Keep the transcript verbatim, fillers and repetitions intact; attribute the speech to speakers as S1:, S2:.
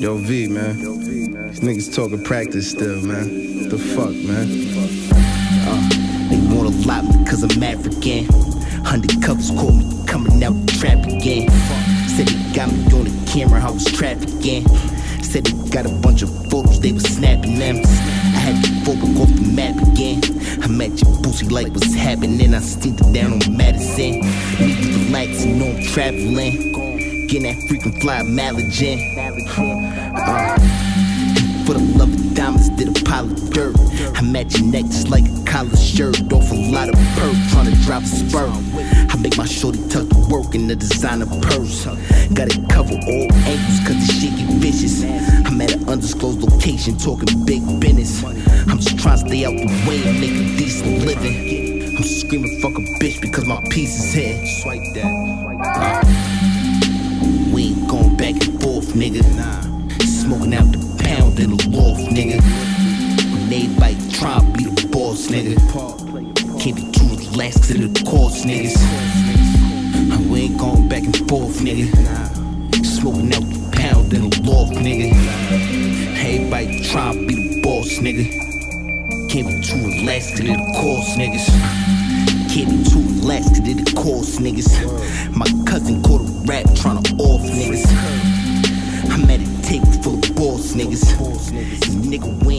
S1: Yo, V, man. These niggas talking practice still, man. What the fuck, man?
S2: Uh, they want a lot because I'm African. Undercovers caught me coming out the trap again. Said they got me on the camera, I was trafficking. Said they got a bunch of photos, they was snapping them. I had to focus off the map again. I'm at your pussy like what's happening. I steamed it down on Madison. Need to relax, you know I'm traveling. Getting that freaking fly mileage in. Uh, for the love of diamonds, did a pile of dirt. I'm at your neck just like a collar shirt. Off a lot of perk, trying to drop a spur. I make my shorty tuck the work in the designer purse. Gotta cover all angles cause this shit get vicious. I'm at an undisclosed location talking big business. I'm just trying to stay out the way and make a decent living. I'm screaming fuck a bitch because my piece is here. Swipe that. Uh, we ain't going back and forth, nigga. Smoking out the pound in the loft, nigga. When everybody try to be the boss, nigga. Can't be too relaxed to the course, niggas. We ain't going back and forth, nigga. Smoking out the pound in the loft, nigga. Everybody try to be the boss, nigga. Can't be too relaxed to the course, niggas. Can't be too relaxed to the course, niggas. My cousin caught a rap tryna off, niggas. I'm at a table full of boss, niggas. Nigga, we